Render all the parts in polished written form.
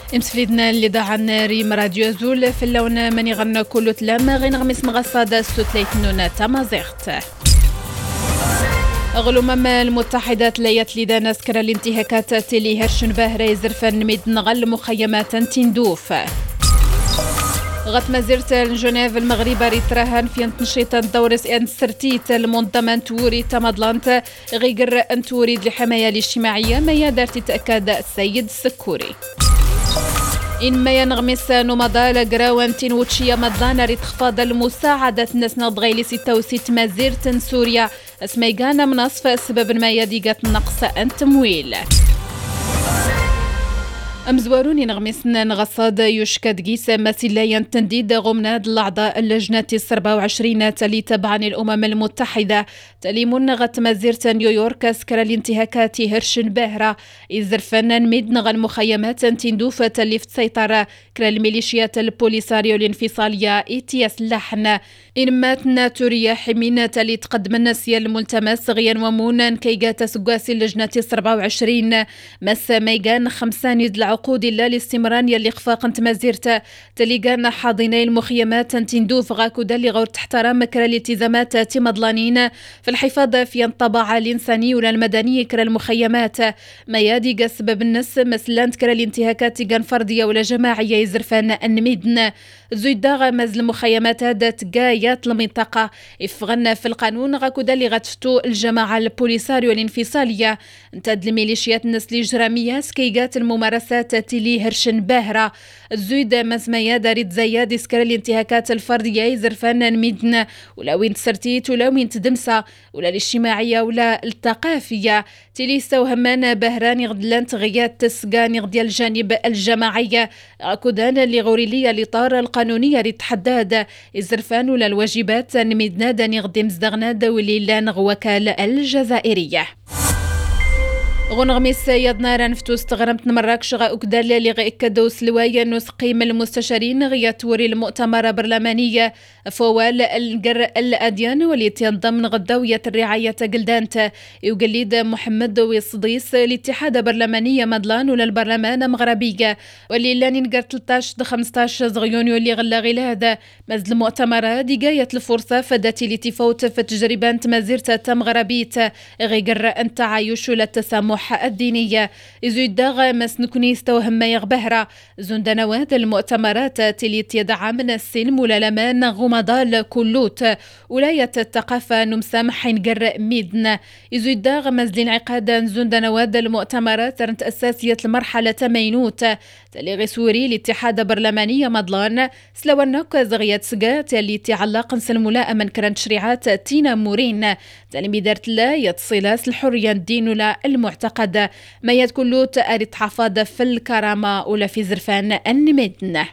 امسفليدنا اللي داعن ريم راديو زول في اللون من يغنى كل تلام غين غمس مغصادة ستليتنون تمازيغت. الأمم المتحدة تليت لدى نسكر الانتهاكات تلي هرشن باهري زرفن ميد نغل مخيمات تندوف. غت مزيرت جنيف المغرب ريتراهن في تنشيط دورس ان سرتيت المنظمة توري تمضلانت غيقر ان توريد الحماية الاجتماعية ما يقدر تتأكد السيد السكوري. إن ما ينغمس نمضى لقراوان تنوتشيا مضانا ريتخفاض المساعدة الناس نضغيلي 66 مزيرت سوريا اسميقانا من أصف سبب ما يديقت نقص التمويل. أمزواروني نغمسنا نغصاد يشكد قيسة مسيليا تنديد غمناد الأعضاء اللجنة 24 تلي تبعا الأمم المتحدة تلي منغة مزيرة نيويورك سكر الانتهاكات هرشن باهرة إزرفنان ميدنغ المخيمات تندوفة تلي في سيطرة كرا الميليشيات البوليساريو الانفصالية إتياس لحن إنمات ناتوريا حمينة تلي تقدم النسيا الملتمس غيان ومونا كيغات سقاسي اللجنة 24 مس ميغان 5 عقود الله الاستمرار يلي خفاق انت مزيرته تلقانا حاضني المخيمات تندوف غاكو دالي غور تحترم كرا الالتزامات تمضلانين في الحفاظ في الطباعة الإنسانية ولا المدنية كرا المخيمات ما يادي سبب الناس مثلا كرا الانتهاكات كان فردية ولا جماعية يزرفان النميدن زويد داغ مزل المخيمات هذا تقايات المنطقة افغنا في القانون غاكو دالي غتفتو الجماعة البوليساريو الانفصالية انتاد الميليشيات الناس الإجرامية سكيقات الممارسات تلي هرشن باهرة الزويد مزمية داريت زياد يسكر الانتهاكات الفردية يزرفان ميدنا ولا وين تسرتيت ولا وين تدمسة ولا الاجتماعية ولا الثقافية تلي استوهمان بهران غدلان تغيات تسقان غدي الجانب الجماعية كودان اللي غوريلية لطار القانونية لتحداد الزرفان ولا الواجبات نميدنا داني غدي مزدغناد وليلان غوكال الجزائرية. غنغميس يدنا نفتو استغرمت مراكش غا أكدال اللي غيكدو سلوايا نسقيم المستشارين غياتوري المؤتمر برلمانية فوال القر الأديان واللي تنضمن غداوية الرعاية قلدانت يقليد محمد ويصديس الاتحاد برلمانية مدلان ولا البرلمان مغربية واللي لاني نقر 13-15 يونيو اللي غلا غير هذا مزل المؤتمر دقاية الفرصة فداتي اللي تفوت في تجربة مزيرة مغربيت غيقر أن تعايش ولا التسامح الدينية يزيد داغ مسنكني استوهم ما يغبهرة زندنوات المؤتمرات تليت يدعم من السلم ولا لمان غمضال كلوت ولاية الثقافة نمسامح نقر ميدن يزيد داغ مزلين عقادا زندنوات المؤتمرات رنت أساسية المرحلة مينوت تلي غسوري الاتحاد برلمانية مضلان سلوانك زغيات سقات اللي تعلق سلمولاء من كرن تشريعات تينا مورين تلي ميدارت لا يتصلاس الحرية الدين ولا المعتقد ما يدكلو تأريد حفاظ في الكرامة ولا في زرفان النمدن.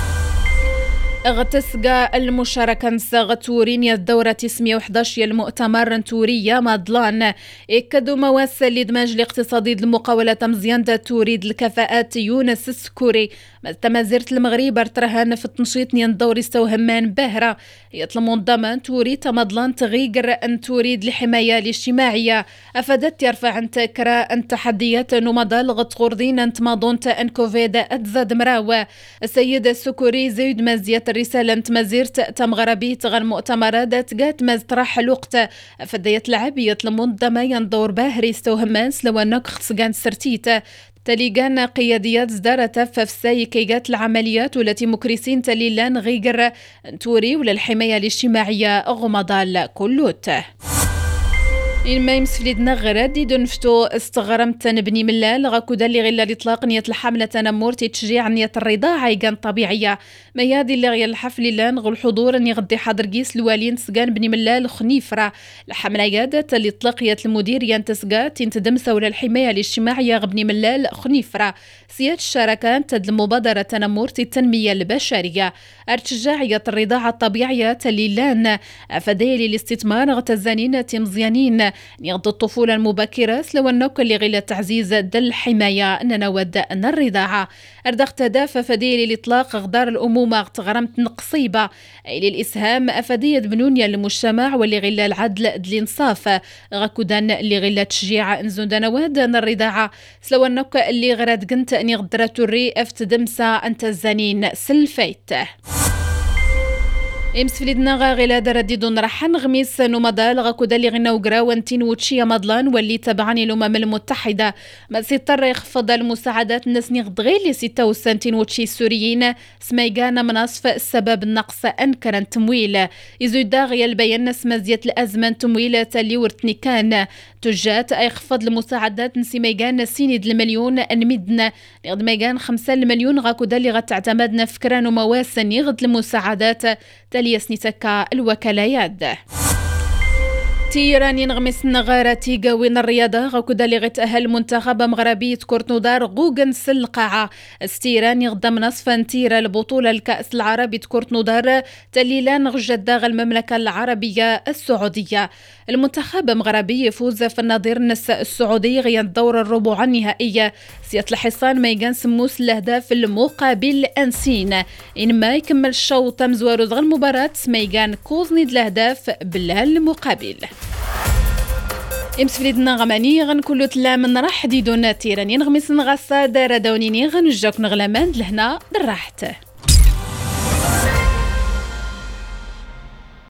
اغتسقى المشاركة غتورين الدورة 111 المؤتمر تورية مضلان اكدوا مواسل لدماج الاقتصادي المقاولة مزيان توريد الكفاءات يونس السكوري تمازيرت المغرب ارترهان في التنشيط نيان دوري استوهمان باهرة يطلب منظمة توري تمضلان تغيقر ان توريد الحماية الاجتماعية افادت يرفع انت كرا ان تحديات نمضى لغت غردين انت ماضونت ان كوفيد اتزاد مراوة السيد السكوري زيد مزيات الرسالة مزيرت تمغربي تغن مؤتمرات قات مزتراح الوقت فديت العبية المنظمة يندور باهري استوهمان سلوانك خصقان سرتيت تليقان قياديات زدارة ففساي كيقات العمليات والتي مكرسين تليلان غيقر توري ولا الحماية الاجتماعية غمضال كلوت. إن ما يمسفليدنا غردي دنفتو استغرمت نبني ملال غاكو دالي غير الإطلاق نية الحملة تنمور تشجيع نية الرضاعة يقان طبيعية ما يادي اللي غير الحفل لان غو الحضور أن يغدي حضر قيس الوالين سقان بني ملال خنيفرة الحملة يادت اللي اطلقيت المدير ينتسقات تندمسة ولا الحماية الاجتماعية غبني ملال خنيفرة سياد الشركات تد المبادرة تنمور التنمية البشرية ارتجاعية الرضاعة الطبيعية تليلان فدايلي الاستثمار غتزانين تمزيانين يغض الطفولة المبكرة سلو النوك اللي غير تعزيز دل الحماية ننود الرضاعة أردخت دافة فدية للإطلاق غدار الأمومة تغرمت نقصيبة للإسهام أفدية بنونيا للمجتمع واللي غير العدل الإنصاف غاكودان اللي غير تشجيع انزون دنواد الرضاعة سلو النوك اللي غراد قنت أني غدرت الري افتدمسا أنت الزنين سلفيت امس فليدنا غيلا درديد رحن غميس نومادال غاكودا اللي غنا وقرا وانتين وتشيا مضلان واللي تبعني الامم المتحده ما سيطر يخفض المساعدات الناس غدغي لي 66 وتشي السوريين سميقانا مناصف السبب النقص انكر تمويل يزيد داغيا البيان سمازيت الازمه تمويل تالي ورتنيكان تجات يخفض المساعدات نسيميقان سيند المليون انمدنا غد ميقان 5 المليون غاكودا اللي غتعتمدنا فكران ومواسن يغد المساعدات يسنيتكا الوكاليات تيراني نغمس نغارة تيغا وين الرياضة غاكودا اللي غتأهل منتخب مغربية كورتنودار غوغن سلقاعة استيراني غدام نصفا تيرا البطولة الكأس العربي كورتنودار تليلان غجداغ المملكة العربية السعودية المنتخب مغربي يفوز في النظير النساء السعودي غير الدور الربع النهائية سيات الحصان ميغان سموس الأهداف المقابل أنسين إنما يكمل الشوط مزوارو زغ المباراة ميغان كوزنيد الأهداف بالمقابل امس فليدنا غماني غنكلو تلا من راح ديدونا تيراني نغمس نغسا دارا داونيني غنجاك نغلامان لهنا بالراحت